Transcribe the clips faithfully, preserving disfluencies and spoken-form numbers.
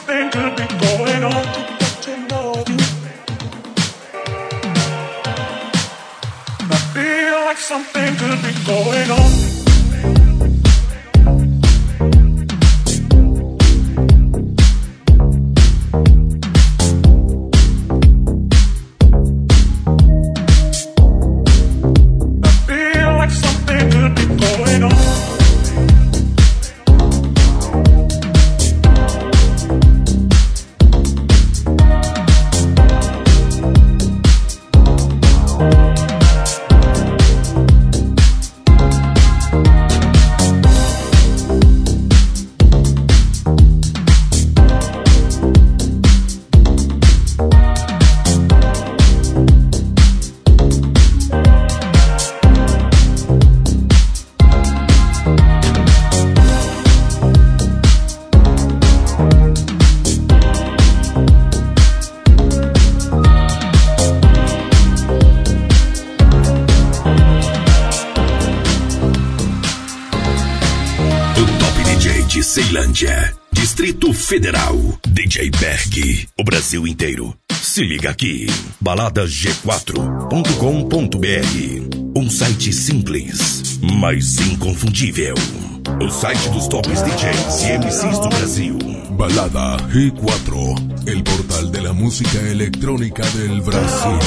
something could be going on to get to know you. I feel like something could be going on. Ceilândia, Distrito Federal, D J Berg, o Brasil inteiro. Se liga aqui, balada g quatro ponto com ponto b r, um site simples, mas inconfundível. O site dos tops D Js e M Cs do Brasil. Balada G cuatro, el portal de la música electrónica del Brasil.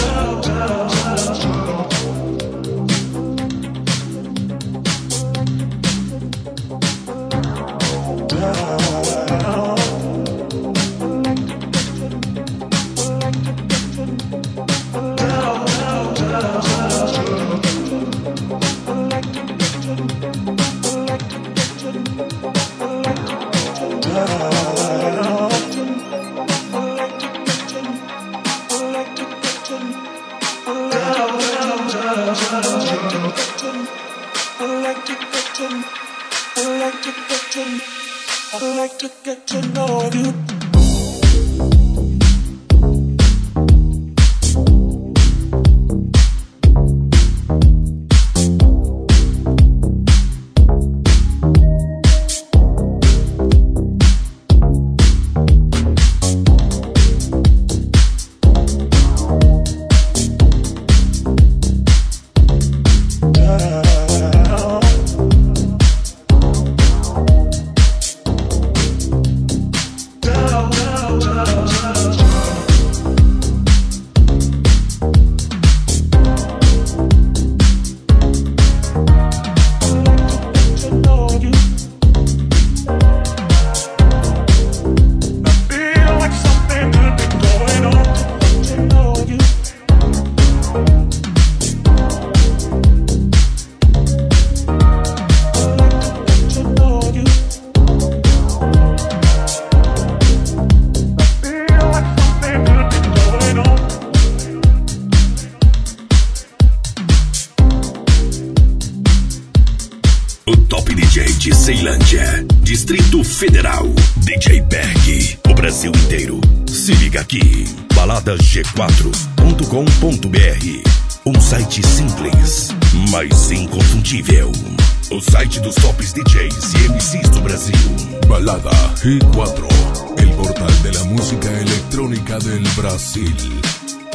Ceilândia, Distrito Federal, D J Berg, o Brasil inteiro. Se liga aqui, balada g quatro ponto com ponto b r, um site simples, mas inconfundível. O site dos tops D Js e M Cs do Brasil. Balada G cuatro, el portal de la música electrónica del Brasil.